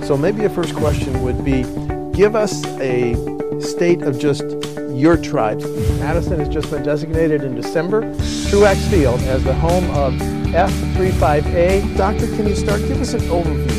So maybe a first question would be, give us a state of just your tribes. Madison has just been designated in December, Truax Field, as the home of F-35A. Doctor, can you start? Give us an overview.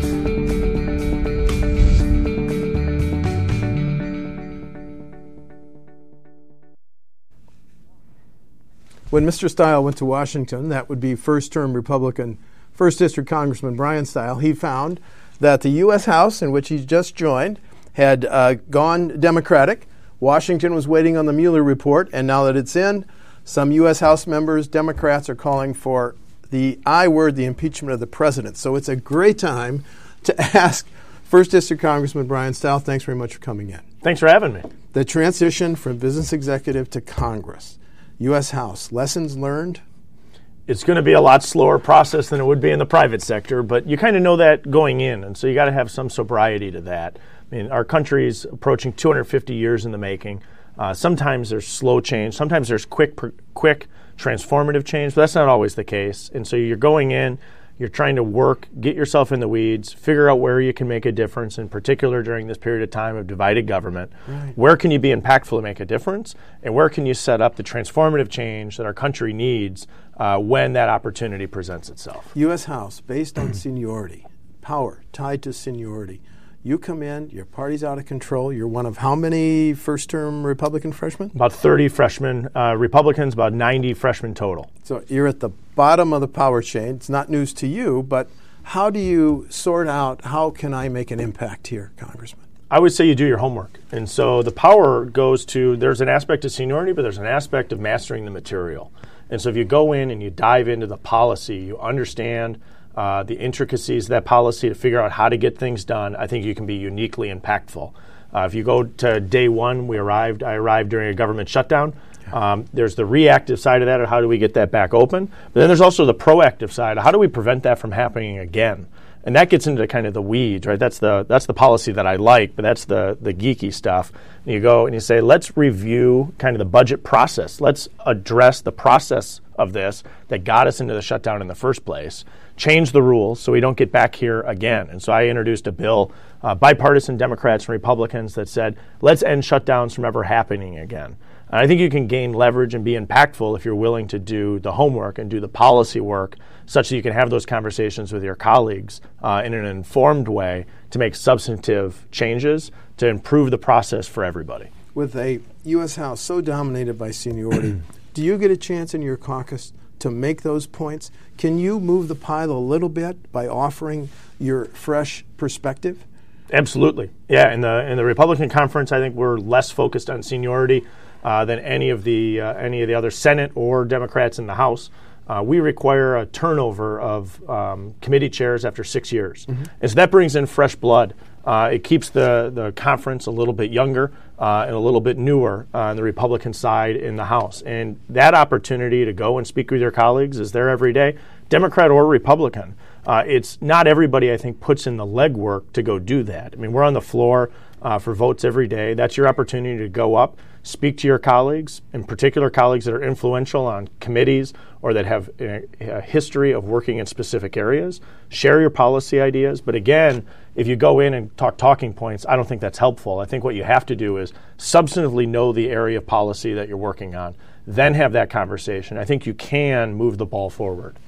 When Mr. Stile went to Washington, that would be first-term Republican, 1st District Congressman Brian Stile, he found that the U.S. House, in which he just joined, had gone Democratic. Washington was waiting on the Mueller report, and now that it's in, some U.S. House members, Democrats, are calling for the I word, the impeachment of the president. So it's a great time to ask 1st District Congressman Brian Stile, thanks very much for coming in. Thanks for having me. The transition from business executive to Congress, U.S. House, lessons learned? It's going to be a lot slower process than it would be in the private sector, but you kind of know that going in, and so you got to have some sobriety to that. I mean, our country's approaching 250 years in the making. Sometimes there's slow change. Sometimes there's quick, transformative change, but that's not always the case. And so you're going in, you're trying to work, get yourself in the weeds, figure out where you can make a difference, in particular during this period of time of divided government. Right. Where can you be impactful to make a difference, and where can you set up the transformative change that our country needs when that opportunity presents itself? U.S. House, based on seniority, power tied to seniority. You come in, your party's out of control. You're one of how many first-term Republican freshmen? About 30 freshmen Republicans, about 90 freshmen total. So you're at the bottom of the power chain. It's not news to you, but how do you sort out, how can I make an impact here, Congressman? I would say you do your homework. And so the power goes to, there's an aspect of seniority, but there's an aspect of mastering the material. And so if you go in and you dive into the policy, you understand the intricacies of that policy to figure out how to get things done, I think you can be uniquely impactful. If you go to day one, I arrived during a government shutdown. There's the reactive side of that, of how do we get that back open? But then there's also the proactive side, how do we prevent that from happening again? And that gets into kind of the weeds, right? That's the policy that I like, but that's the geeky stuff. And you go and you say, let's review kind of the budget process. Let's address the process of this that got us into the shutdown in the first place. Change the rules so we don't get back here again. And so I introduced a bill, bipartisan Democrats and Republicans, that said, let's end shutdowns from ever happening again. And I think you can gain leverage and be impactful if you're willing to do the homework and do the policy work such that you can have those conversations with your colleagues in an informed way to make substantive changes to improve the process for everybody. With a U.S. House so dominated by seniority, do you get a chance in your caucus to make those points? Can you move the pile a little bit by offering your fresh perspective? Absolutely. Yeah, in the Republican conference, I think we're less focused on seniority than any of the other Senate or Democrats in the House. We require a turnover of committee chairs after 6 years. Mm-hmm. And so that brings in fresh blood. It keeps the conference a little bit younger and a little bit newer on the Republican side in the House. And that opportunity to go and speak with your colleagues is there every day, Democrat or Republican. It's not everybody, I think, puts in the legwork to go do that. I mean, we're on the floor for votes every day. That's your opportunity to go up, speak to your colleagues, in particular colleagues that are influential on committees or that have a history of working in specific areas. Share your policy ideas. But again, if you go in and talk talking points, I don't think that's helpful. I think what you have to do is substantively know the area of policy that you're working on, then have that conversation. I think you can move the ball forward.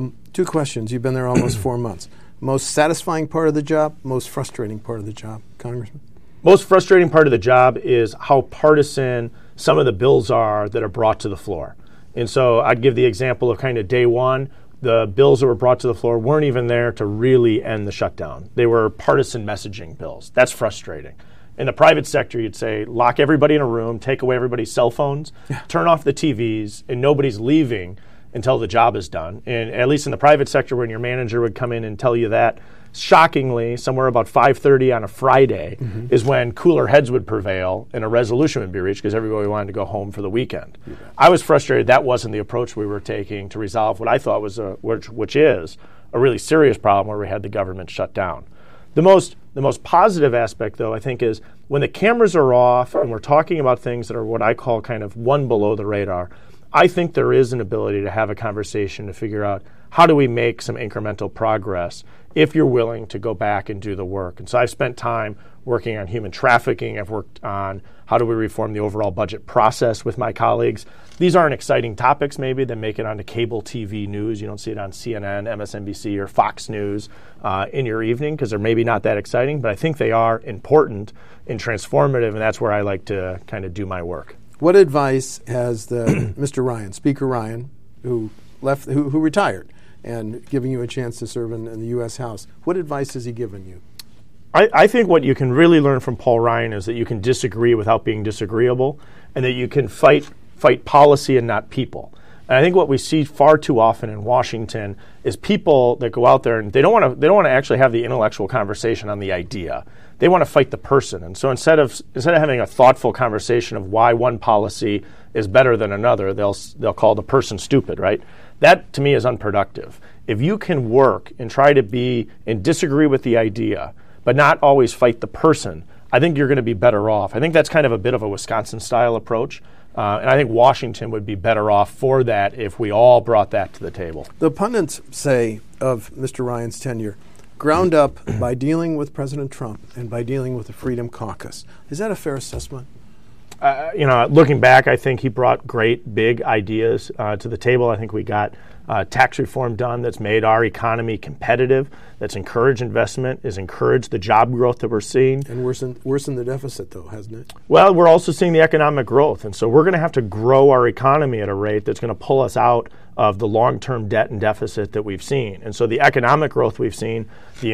2 questions. You've been there almost 4 months. Most satisfying part of the job, most frustrating part of the job, Congressman? Most frustrating part of the job is how partisan some of the bills are that are brought to the floor. And so I'd give the example of kind of day one. The bills that were brought to the floor weren't even there to really end the shutdown. They were partisan messaging bills. That's frustrating. In the private sector, you'd say, lock everybody in a room, take away everybody's cell phones, turn off the TVs, and nobody's leaving until the job is done. And at least in the private sector, when your manager would come in and tell you that, shockingly, somewhere about 5:30 on a Friday is when cooler heads would prevail and a resolution would be reached because everybody wanted to go home for the weekend. Yeah. I was frustrated that wasn't the approach we were taking to resolve what I thought was which is a really serious problem where we had the government shut down. The most positive aspect, though, I think, is when the cameras are off and we're talking about things that are what I call kind of one below the radar. I think there is an ability to have a conversation to figure out how do we make some incremental progress if you're willing to go back and do the work. And so I've spent time working on human trafficking. I've worked on how do we reform the overall budget process with my colleagues. These aren't exciting topics maybe that make it onto cable TV news. You don't see it on CNN, MSNBC, or Fox News in your evening because they're maybe not that exciting, but I think they are important and transformative, and that's where I like to kind of do my work. What advice has the Mr. Ryan, Speaker Ryan, who retired and giving you a chance to serve in the U.S. House, what advice has he given you? I think what you can really learn from Paul Ryan is that you can disagree without being disagreeable, and that you can fight policy and not people. And I think what we see far too often in Washington is people that go out there and they don't want to actually have the intellectual conversation on the idea. They want to fight the person. And so instead of having a thoughtful conversation of why one policy is better than another, they'll call the person stupid, right? That to me is unproductive. If you can work and try to be and disagree with the idea, but not always fight the person, I think you're going to be better off. I think that's kind of a bit of a Wisconsin-style approach. And I think Washington would be better off for that if we all brought that to the table. The pundits say of Mr. Ryan's tenure, ground up by dealing with President Trump and by dealing with the Freedom Caucus. Is that a fair assessment? Looking back, I think he brought great, big ideas to the table. I think we got tax reform done that's made our economy competitive, that's encouraged investment, has encouraged the job growth that we're seeing. And worsened the deficit, though, hasn't it? Well, we're also seeing the economic growth. And so we're going to have to grow our economy at a rate that's going to pull us out of the long-term debt and deficit that we've seen. And so the economic growth we've seen, the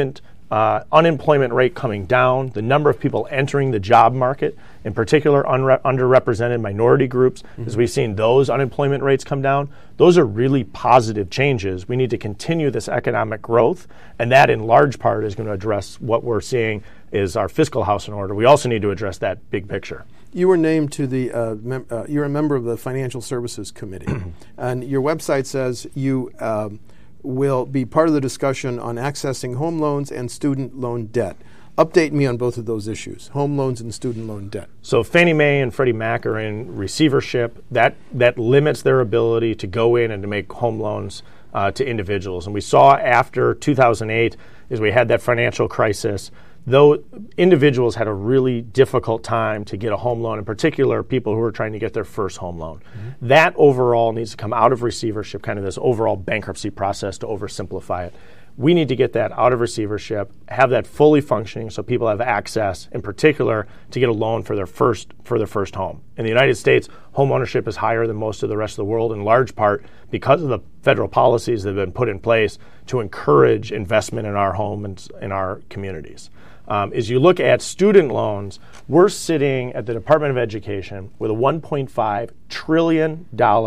unemployment rate coming down, the number of people entering the job market, in particular underrepresented minority groups, as we've seen those unemployment rates come down, those are really positive changes. We need to continue this economic growth, and that in large part is going to address what we're seeing is our fiscal house in order. We also need to address that big picture. You were named to the, you're a member of the Financial Services Committee, and your website says you will be part of the discussion on accessing home loans and student loan debt. Update me on both of those issues, home loans and student loan debt. So Fannie Mae and Freddie Mac are in receivership. That limits their ability to go in and to make home loans to individuals. And we saw after 2008, as we had that financial crisis, though individuals had a really difficult time to get a home loan, in particular people who were trying to get their first home loan. That overall needs to come out of receivership, kind of this overall bankruptcy process to oversimplify it. We need to get that out of receivership, have that fully functioning so people have access, in particular, to get a loan for their first home. In the United States, home ownership is higher than most of the rest of the world, in large part because of the federal policies that have been put in place to encourage investment in our home and in our communities. As you look at student loans, we're sitting at the Department of Education with a $1.5 trillion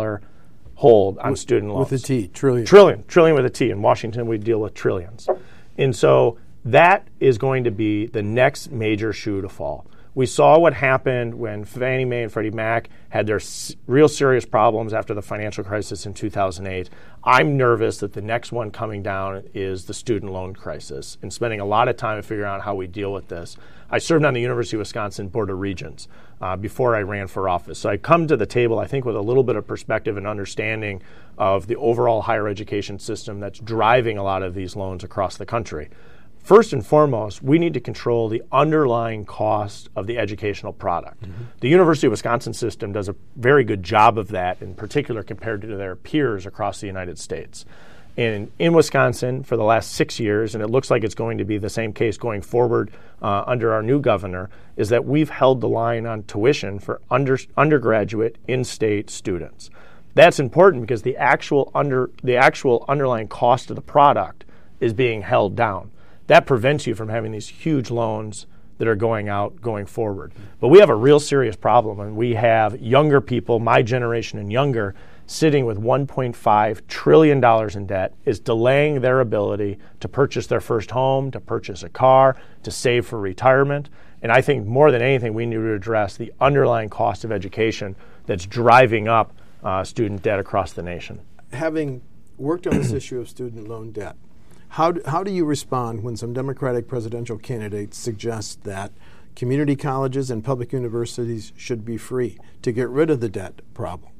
hold on student loans. With a T, trillion. Trillion with a T. In Washington, we deal with trillions. And so that is going to be the next major shoe to fall. We saw what happened when Fannie Mae and Freddie Mac had their real serious problems after the financial crisis in 2008. I'm nervous that the next one coming down is the student loan crisis, and spending a lot of time figuring out how we deal with this. I served on the University of Wisconsin Board of Regents before I ran for office. So I come to the table, I think, with a little bit of perspective and understanding of the overall higher education system that's driving a lot of these loans across the country. First and foremost, we need to control the underlying cost of the educational product. The University of Wisconsin system does a very good job of that, in particular compared to their peers across the United States. And in Wisconsin, for the last 6 years, and it looks like it's going to be the same case going forward under our new governor, is that we've held the line on tuition for undergraduate in-state students. That's important because the actual underlying cost of the product is being held down. That prevents you from having these huge loans that are going out going forward. But we have a real serious problem, and we have younger people, my generation and younger, sitting with $1.5 trillion in debt, is delaying their ability to purchase their first home, to purchase a car, to save for retirement. And I think more than anything, we need to address the underlying cost of education that's driving up student debt across the nation. Having worked on this issue of student loan debt, how do you respond when some Democratic presidential candidates suggest that community colleges and public universities should be free to get rid of the debt problem?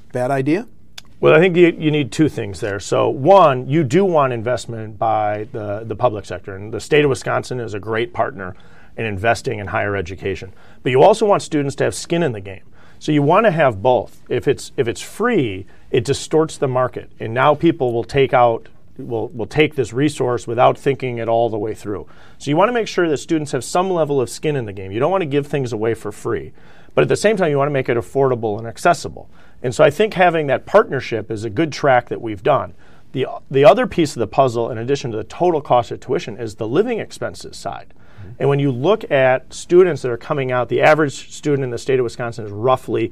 Bad idea? Well, I think you need two things there. So one, you do want investment by the public sector, and the state of Wisconsin is a great partner in investing in higher education. But you also want students to have skin in the game. So you want to have both. If it's free, it distorts the market, and now people will take this resource without thinking it all the way through. So you want to make sure that students have some level of skin in the game. You don't want to give things away for free, but at the same time, you want to make it affordable and accessible. And so I think having that partnership is a good track that we've done. The other piece of the puzzle, in addition to the total cost of tuition, is the living expenses side. And when you look at students that are coming out, the average student in the state of Wisconsin is roughly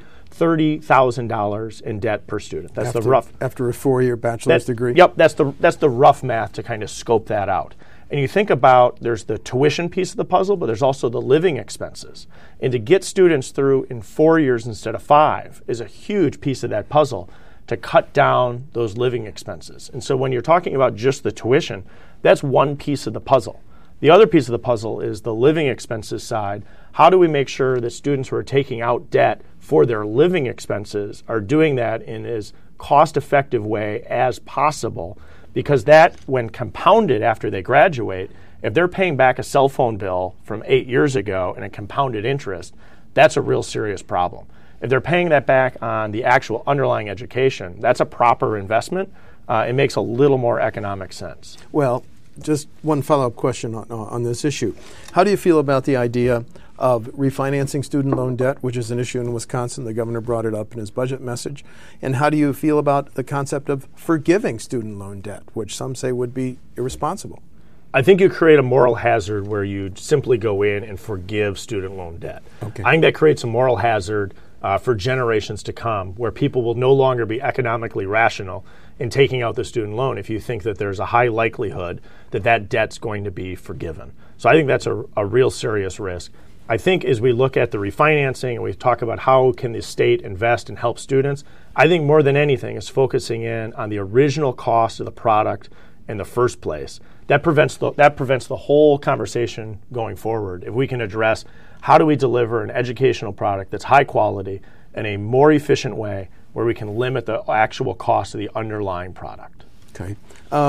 $30,000 in debt per student. That's after a 4-year bachelor's degree. Yep, that's the rough math to kind of scope that out. And you think about, there's the tuition piece of the puzzle, but there's also the living expenses. And to get students through in 4 years instead of 5 is a huge piece of that puzzle to cut down those living expenses. And so when you're talking about just the tuition, that's one piece of the puzzle. The other piece of the puzzle is the living expenses side. How do we make sure that students who are taking out debt for their living expenses are doing that in as cost-effective way as possible? Because that, when compounded after they graduate, if they're paying back a cell phone bill from 8 years ago and a compounded interest, that's a real serious problem. If they're paying that back on the actual underlying education, that's a proper investment. It makes a little more economic sense. Well, just one follow-up question on this issue. How do you feel about the idea of refinancing student loan debt, which is an issue in Wisconsin? The governor brought it up in his budget message. And how do you feel about the concept of forgiving student loan debt, which some say would be irresponsible? I think you create a moral hazard where you simply go in and forgive student loan debt. Okay. I think that creates a moral hazard for generations to come, where people will no longer be economically rational in taking out the student loan if you think that there's a high likelihood that that debt's going to be forgiven. So I think that's a real serious risk. I think as we look at the refinancing and we talk about how can the state invest and help students, I think more than anything is focusing in on the original cost of the product in the first place. That prevents the whole conversation going forward. If we can address how do we deliver an educational product that's high quality in a more efficient way where we can limit the actual cost of the underlying product. Okay.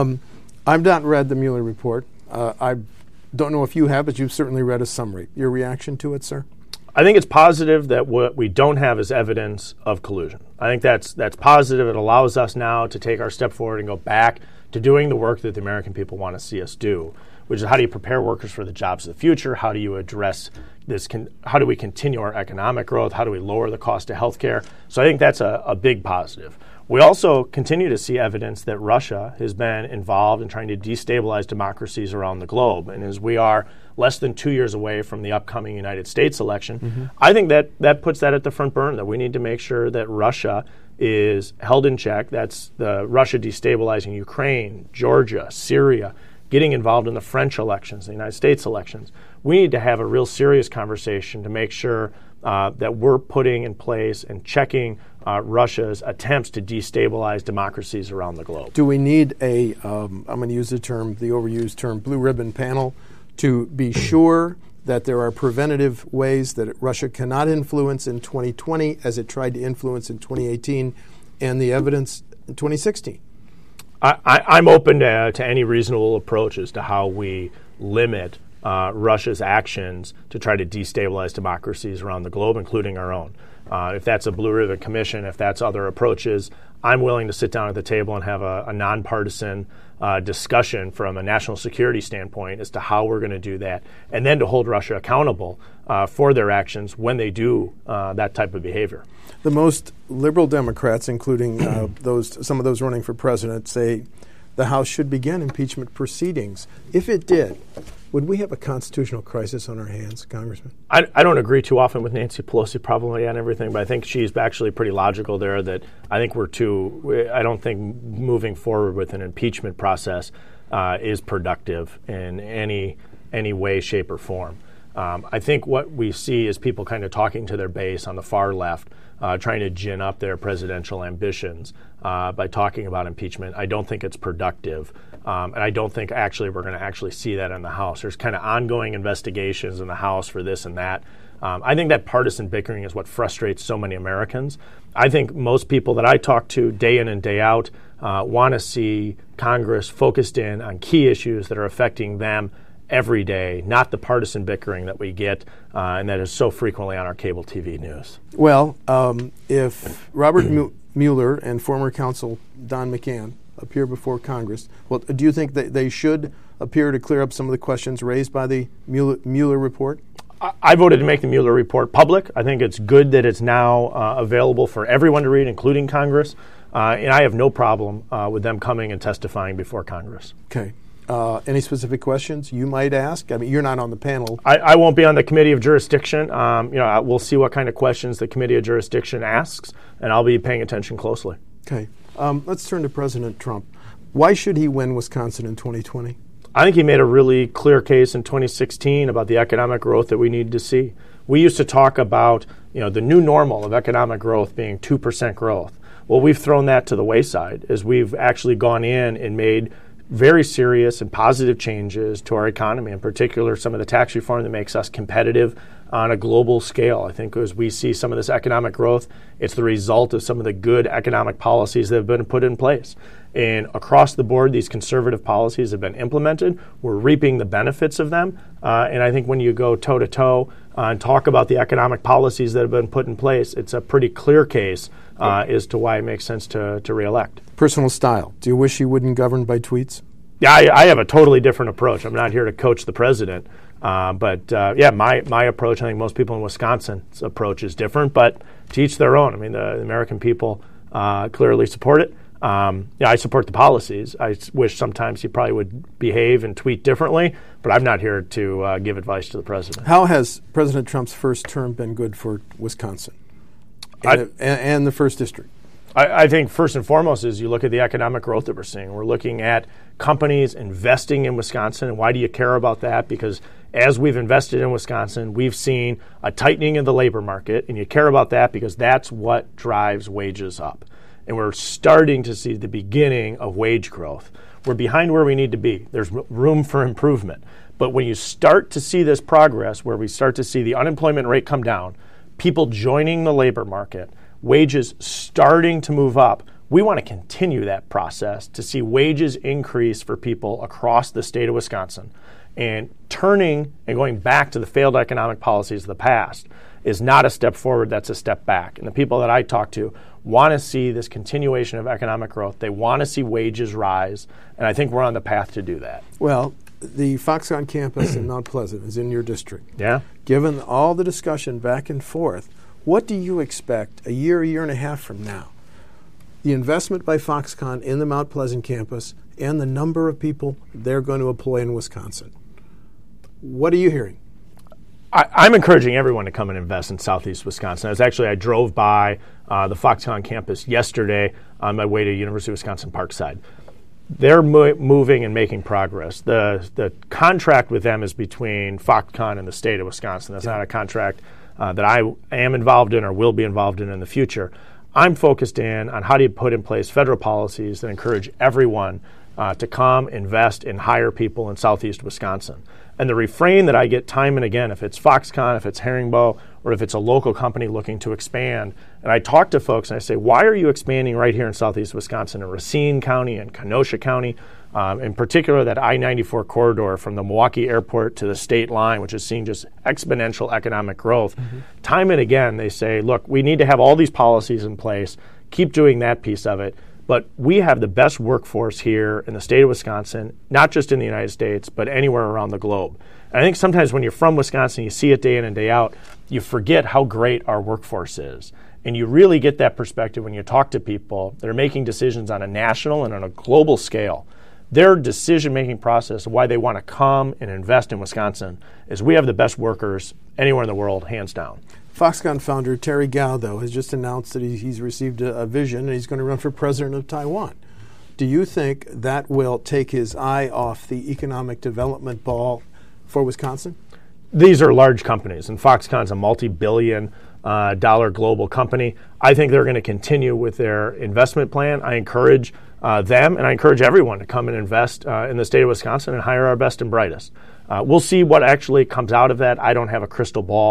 I've not read the Mueller report. I don't know if you have, but you've certainly read a summary. Your reaction to it, sir? I think it's positive that what we don't have is evidence of collusion. I think that's positive. It allows us now to take our step forward and go back to doing the work that the American people want to see us do, which is how do you prepare workers for the jobs of the future? How do you address this? How do we continue our economic growth? How do we lower the cost of healthcare? So I think that's a big positive. We also continue to see evidence that Russia has been involved in trying to destabilize democracies around the globe. And as we are less than 2 years away from the upcoming United States election, I think that puts that at the front burner, that we need to make sure that Russia is held in check. That's the Russia destabilizing Ukraine, Georgia, Syria, getting involved in the French elections, the United States elections. We need to have a real serious conversation to make sure that we're putting in place and checking Russia's attempts to destabilize democracies around the globe. Do we need I'm going to use the overused term, blue ribbon panel, to be sure that there are preventative ways that Russia cannot influence in 2020 as it tried to influence in 2018 and the evidence in 2016? I'm open to any reasonable approach as to how we limit Russia's actions to try to destabilize democracies around the globe, including our own. If that's a Blue Ribbon Commission, if that's other approaches, I'm willing to sit down at the table and have a nonpartisan discussion from a national security standpoint as to how we're going to do that, and then to hold Russia accountable for their actions when they do that type of behavior. The most liberal Democrats, including some of those running for president, say the House should begin impeachment proceedings. If it did, would we have a constitutional crisis on our hands, Congressman? I don't agree too often with Nancy Pelosi probably on everything, but I think she's actually pretty logical there that I don't think moving forward with an impeachment process is productive in any way, shape, or form. I think what we see is people kind of talking to their base on the far left, trying to gin up their presidential ambitions by talking about impeachment. I don't think it's productive. And I don't think actually we're going to actually see that in the House. There's kind of ongoing investigations in the House for this and that. I think that partisan bickering is what frustrates so many Americans. I think most people that I talk to day in and day out want to see Congress focused in on key issues that are affecting them every day, not the partisan bickering that we get and that is so frequently on our cable TV news. Well, if Robert Mueller and former counsel Don McGahn appear before Congress, well, do you think that they should appear to clear up some of the questions raised by the Mueller report? I voted to make the Mueller report public. I think it's good that it's now available for everyone to read, including Congress. And I have no problem with them coming and testifying before Congress. Okay. Any specific questions you might ask? I mean, you're not on the panel. I won't be on the Committee of Jurisdiction. We'll see what kind of questions the Committee of Jurisdiction asks, and I'll be paying attention closely. Okay. Let's turn to President Trump. Why should he win Wisconsin in 2020? I think he made a really clear case in 2016 about the economic growth that we need to see. We used to talk about, the new normal of economic growth being 2% growth. Well, we've thrown that to the wayside as we've actually gone in and made very serious and positive changes to our economy, in particular some of the tax reform that makes us competitive on a global scale. I think as we see some of this economic growth, it's the result of some of the good economic policies that have been put in place. And across the board, these conservative policies have been implemented. We're reaping the benefits of them. And I think when you go toe-to-toe and talk about the economic policies that have been put in place, it's a pretty clear case as to why it makes sense to reelect. Personal style. Do you wish you wouldn't govern by tweets? Yeah, I have a totally different approach. I'm not here to coach the president. But my approach, I think most people in Wisconsin's approach is different, but to each their own. I mean, the American people clearly support it. I support the policies. I wish sometimes he probably would behave and tweet differently, but I'm not here to give advice to the president. How has President Trump's first term been good for Wisconsin and the first district? I think first and foremost is you look at the economic growth that we're seeing. We're looking at companies investing in Wisconsin. And why do you care about that? Because as we've invested in Wisconsin, we've seen a tightening of the labor market. And you care about that because that's what drives wages up. And we're starting to see the beginning of wage growth. We're behind where we need to be. There's room for improvement. But when you start to see this progress, where we start to see the unemployment rate come down, people joining the labor market, wages starting to move up, we want to continue that process to see wages increase for people across the state of Wisconsin. And turning and going back to the failed economic policies of the past is not a step forward, that's a step back. And the people that I talk to want to see this continuation of economic growth. They want to see wages rise, and I think we're on the path to do that. Well, the Foxconn campus in Mount Pleasant is in your district. Yeah. Given all the discussion back and forth, what do you expect a year and a half from now? The investment by Foxconn in the Mount Pleasant campus and the number of people they're going to employ in Wisconsin. What are you hearing? I'm encouraging everyone to come and invest in Southeast Wisconsin. I drove by the Foxconn campus yesterday on my way to University of Wisconsin Parkside. They're moving and making progress. The contract with them is between Foxconn and the state of Wisconsin. That's not a contract that I am involved in or will be involved in the future. I'm focused in on how do you put in place federal policies that encourage everyone to come, invest, and hire people in Southeast Wisconsin. And the refrain that I get time and again, if it's Foxconn, if it's Herringbow, or if it's a local company looking to expand, and I talk to folks and I say, why are you expanding right here in Southeast Wisconsin, in Racine County and Kenosha County, in particular that I-94 corridor from the Milwaukee airport to the state line, which is seeing just exponential economic growth. Mm-hmm. Time and again, they say, look, we need to have all these policies in place, keep doing that piece of it. But we have the best workforce here in the state of Wisconsin, not just in the United States, but anywhere around the globe. And I think sometimes when you're from Wisconsin, you see it day in and day out, you forget how great our workforce is. And you really get that perspective when you talk to people that are making decisions on a national and on a global scale. Their decision-making process of why they want to come and invest in Wisconsin is we have the best workers anywhere in the world, hands down. Foxconn founder Terry Gou, though, has just announced that he's received a vision and he's going to run for president of Taiwan. Do you think that will take his eye off the economic development ball for Wisconsin? These are large companies, and Foxconn's a multi-billion dollar global company. I think they're going to continue with their investment plan. I encourage them, and I encourage everyone to come and invest in the state of Wisconsin and hire our best and brightest. We'll see what actually comes out of that. I don't have a crystal ball.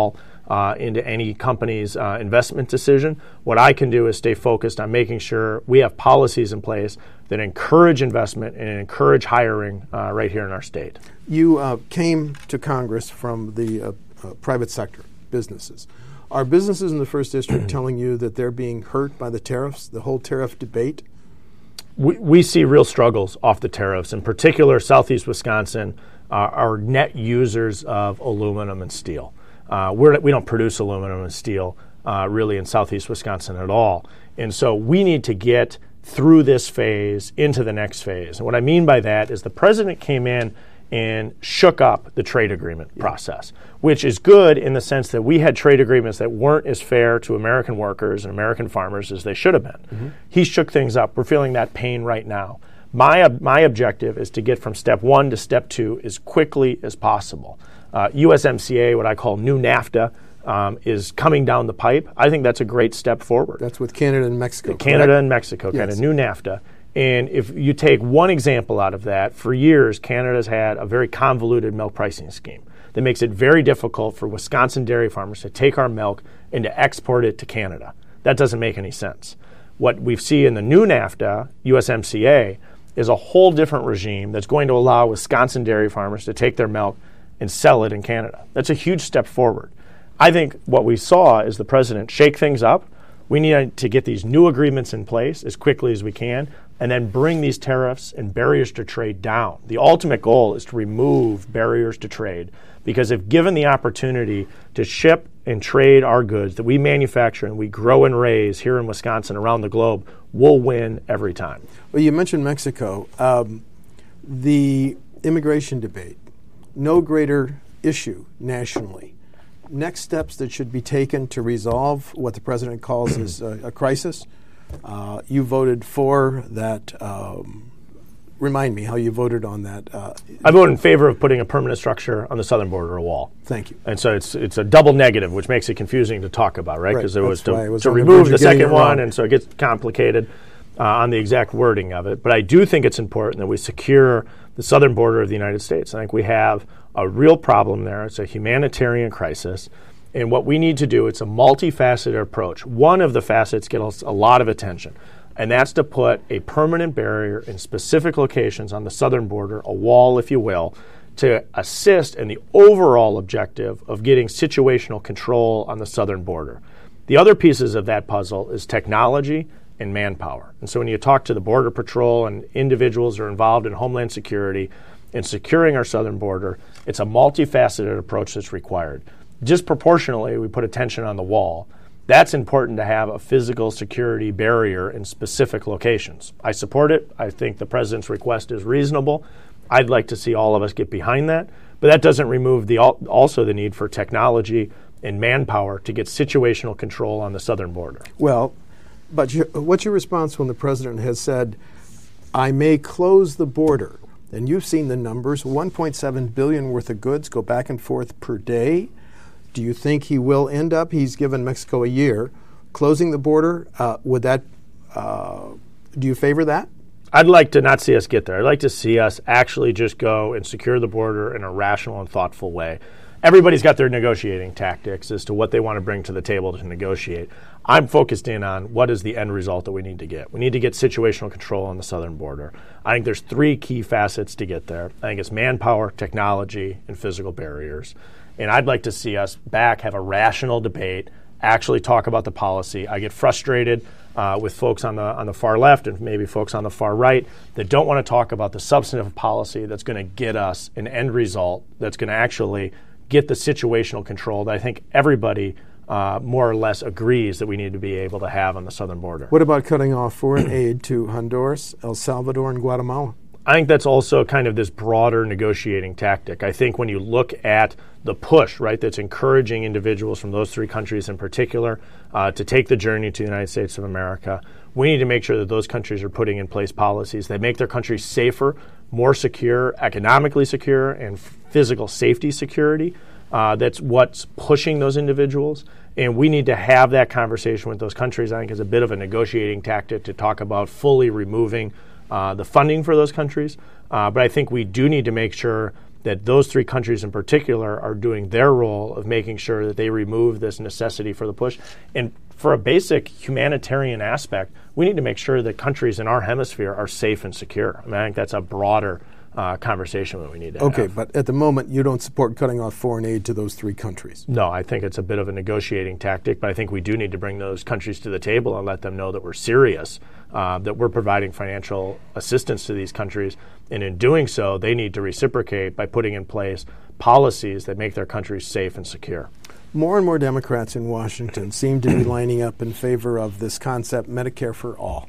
into any company's investment decision. What I can do is stay focused on making sure we have policies in place that encourage investment and encourage hiring right here in our state. You came to Congress from the private sector, businesses. Are businesses in the 1st District telling you that they're being hurt by the tariffs, the whole tariff debate? We see real struggles off the tariffs. In particular, Southeast Wisconsin are net users of aluminum and steel. We don't produce aluminum and steel really in Southeast Wisconsin at all. And so we need to get through this phase into the next phase. And what I mean by that is the president came in and shook up the trade agreement process, which is good in the sense that we had trade agreements that weren't as fair to American workers and American farmers as they should have been. Mm-hmm. He shook things up. We're feeling that pain right now. My objective is to get from step 1 to step 2 as quickly as possible. USMCA, what I call new NAFTA, is coming down the pipe. I think that's a great step forward. That's with Canada and Mexico. Canada and Mexico, yes. Kind of new NAFTA. And if you take one example out of that, for years, Canada's had a very convoluted milk pricing scheme that makes it very difficult for Wisconsin dairy farmers to take our milk and to export it to Canada. That doesn't make any sense. What we see in the new NAFTA, USMCA, is a whole different regime that's going to allow Wisconsin dairy farmers to take their milk and sell it in Canada. That's a huge step forward. I think what we saw is the president shake things up. We need to get these new agreements in place as quickly as we can and then bring these tariffs and barriers to trade down. The ultimate goal is to remove barriers to trade because if given the opportunity to ship and trade our goods that we manufacture and we grow and raise here in Wisconsin around the globe, we'll win every time. Well, you mentioned Mexico. The immigration debate, no greater issue nationally. Next steps that should be taken to resolve what the president calls is a crisis. You voted for that. Remind me how you voted on that. I voted in favor of putting a permanent structure on the southern border, a wall. Thank you. And so it's a double negative, which makes it confusing to talk about, right? Because Right. it was to remove the second one, and so it gets complicated on the exact wording of it. But I do think it's important that we secure the southern border of the United States. I think we have a real problem there. It's a humanitarian crisis. And what we need to do, it's a multifaceted approach. One of the facets gets a lot of attention, and that's to put a permanent barrier in specific locations on the southern border, a wall, if you will, to assist in the overall objective of getting situational control on the southern border. The other pieces of that puzzle is technology and manpower. And so when you talk to the Border Patrol and individuals who are involved in Homeland Security and securing our southern border, it's a multifaceted approach that's required. Disproportionately, we put attention on the wall. That's important to have a physical security barrier in specific locations. I support it. I think the president's request is reasonable. I'd like to see all of us get behind that. But that doesn't remove also the need for technology and manpower to get situational control on the southern border. Well, but what's your response when the president has said, I may close the border? And you've seen the numbers, 1.7 billion worth of goods go back and forth per day. Do you think he will end up, he's given Mexico a year, closing the border? Do you favor that? I'd like to not see us get there. I'd like to see us actually just go and secure the border in a rational and thoughtful way. Everybody's got their negotiating tactics as to what they want to bring to the table to negotiate. I'm focused in on what is the end result that we need to get. We need to get situational control on the southern border. I think there's 3 key facets to get there. I think it's manpower, technology, and physical barriers. And I'd like to see us back have a rational debate, actually talk about the policy. I get frustrated with folks on the far left and maybe folks on the far right that don't want to talk about the substantive policy that's going to get us an end result that's going to actually get the situational control that I think everybody more or less agrees that we need to be able to have on the southern border. What about cutting off foreign aid to Honduras, El Salvador, and Guatemala? I think that's also kind of this broader negotiating tactic. I think when you look at the push, right, that's encouraging individuals from those 3 countries in particular to take the journey to the United States of America, we need to make sure that those countries are putting in place policies that make their countries safer, more secure, economically secure, and physical safety security. That's what's pushing those individuals. And we need to have that conversation with those countries, I think, as a bit of a negotiating tactic to talk about fully removing the funding for those countries. But I think we do need to make sure that those three countries in particular are doing their role of making sure that they remove this necessity for the push. And for a basic humanitarian aspect, we need to make sure that countries in our hemisphere are safe and secure. I think that's a broader conversation that we need to have. Okay, but at the moment, you don't support cutting off foreign aid to those three countries. No, I think it's a bit of a negotiating tactic, but I think we do need to bring those countries to the table and let them know that we're serious, that we're providing financial assistance to these countries. And in doing so, they need to reciprocate by putting in place policies that make their countries safe and secure. More and more Democrats in Washington seem to be lining up in favor of this concept, Medicare for all.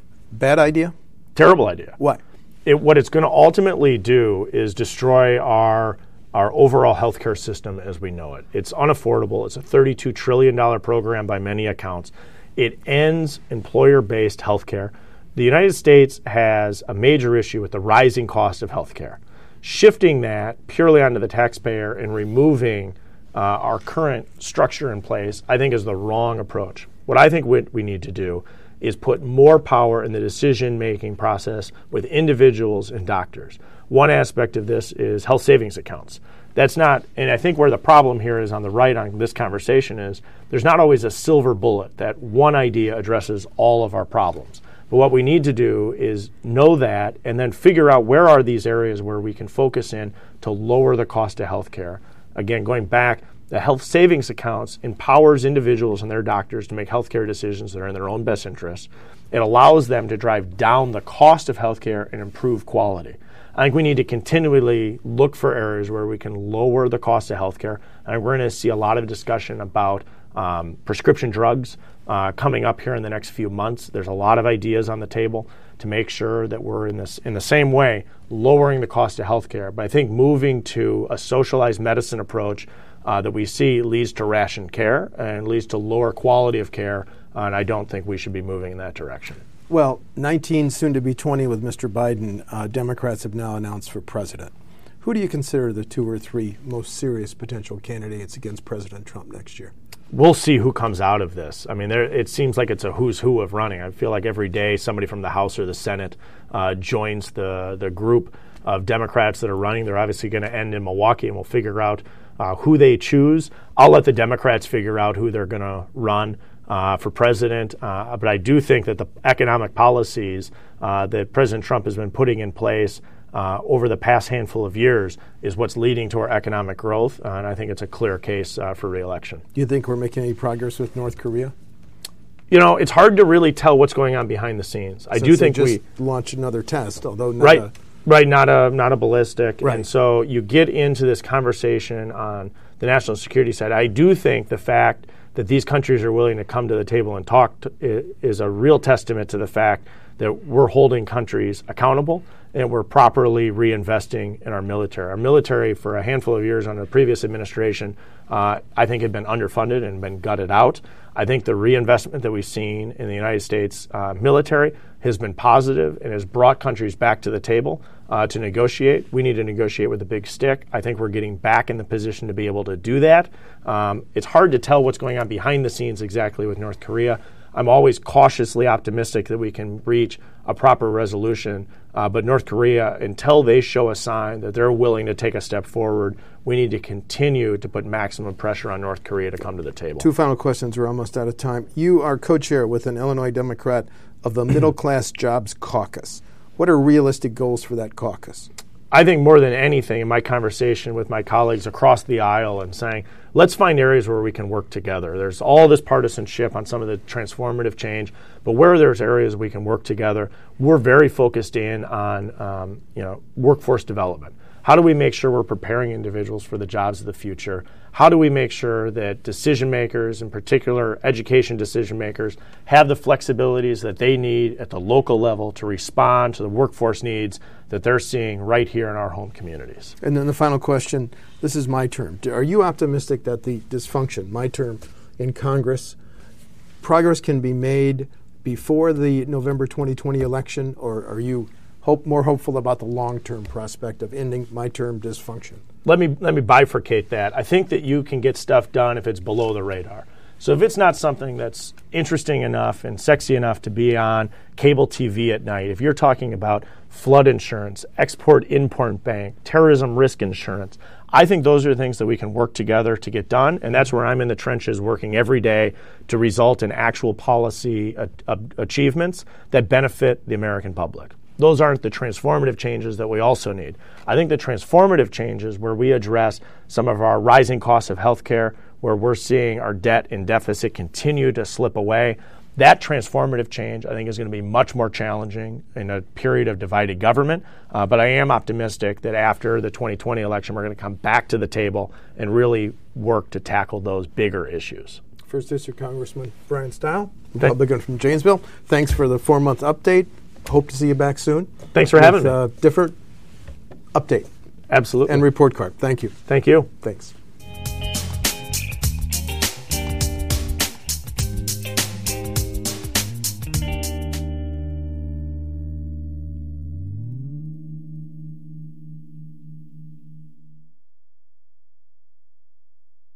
Bad idea? Terrible idea. Why? What it's going to ultimately do is destroy our overall healthcare system as we know it. It's unaffordable. It's a $32 trillion program by many accounts. It ends employer-based healthcare. The United States has a major issue with the rising cost of healthcare. Shifting that purely onto the taxpayer and removing our current structure in place, I think, is the wrong approach. What I think we need to do is put more power in the decision-making process with individuals and doctors. One aspect of this is health savings accounts. That's not, and I think where the problem here is on the right on this conversation is there's not always a silver bullet that one idea addresses all of our problems. But what we need to do is know that and then figure out where are these areas where we can focus in to lower the cost of health care. Again, going back, the health savings accounts empowers individuals and their doctors to make healthcare decisions that are in their own best interest. It allows them to drive down the cost of healthcare and improve quality. I think we need to continually look for areas where we can lower the cost of healthcare. And we're going to see a lot of discussion about prescription drugs coming up here in the next few months. There's a lot of ideas on the table to make sure that we're in the same way lowering the cost of healthcare. But I think moving to a socialized medicine approach that we see leads to ration care and leads to lower quality of care, and I don't think we should be moving in that direction. Well, 19, soon to be 20 with Mr. Biden, Democrats have now announced for president. Who do you consider the 2 or 3 most serious potential candidates against President Trump next year? We'll see who comes out of this. I mean, it seems like it's a who's who of running. I feel like every day somebody from the House or the Senate joins the group of Democrats that are running. They're obviously going to end in Milwaukee, and we'll figure out who they choose. I'll let the Democrats figure out who they're going to run for president. But I do think that the economic policies that President Trump has been putting in place over the past handful of years is what's leading to our economic growth. And I think it's a clear case for re-election. Do you think we're making any progress with North Korea? You know, it's hard to really tell what's going on behind the scenes. I do think we launched another test, although not not a ballistic. Right. And so you get into this conversation on the national security side. I do think the fact that these countries are willing to come to the table and talk is a real testament to the fact that we're holding countries accountable and we're properly reinvesting in our military. Our military, for a handful of years under the previous administration, I think had been underfunded and been gutted out. I think the reinvestment that we've seen in the United States military has been positive and has brought countries back to the table to negotiate. We need to negotiate with a big stick. I think we're getting back in the position to be able to do that. It's hard to tell what's going on behind the scenes exactly with North Korea. I'm always cautiously optimistic that we can reach a proper resolution. But North Korea, until they show a sign that they're willing to take a step forward, we need to continue to put maximum pressure on North Korea to come to the table. 2 final questions. We're almost out of time. You are co-chair with an Illinois Democrat of the Middle Class Jobs Caucus. What are realistic goals for that caucus? I think more than anything, in my conversation with my colleagues across the aisle and saying, let's find areas where we can work together. There's all this partisanship on some of the transformative change, but where there's areas we can work together, we're very focused in on workforce development. How do we make sure we're preparing individuals for the jobs of the future? How do we make sure that decision makers, in particular education decision makers, have the flexibilities that they need at the local level to respond to the workforce needs that they're seeing right here in our home communities? And then the final question, this is my term. Are you optimistic that the dysfunction, my term, in Congress, progress can be made before the November 2020 election, or are you more hopeful about the long-term prospect of ending my term dysfunction? Let me bifurcate that. I think that you can get stuff done if it's below the radar. So if it's not something that's interesting enough and sexy enough to be on cable TV at night, if you're talking about flood insurance, export-import bank, terrorism risk insurance, I think those are the things that we can work together to get done, and that's where I'm in the trenches working every day to result in actual policy achievements that benefit the American public. Those aren't the transformative changes that we also need. I think the transformative changes where we address some of our rising costs of healthcare, where we're seeing our debt and deficit continue to slip away, that transformative change, I think, is going to be much more challenging in a period of divided government. But I am optimistic that after the 2020 election, we're going to come back to the table and really work to tackle those bigger issues. First District Congressman Brian Stile, Republican from Janesville. Thanks for the 4-month update. Hope to see you back soon. Thanks for having me. Different update. Absolutely. And report card. Thank you. Thank you. Thanks.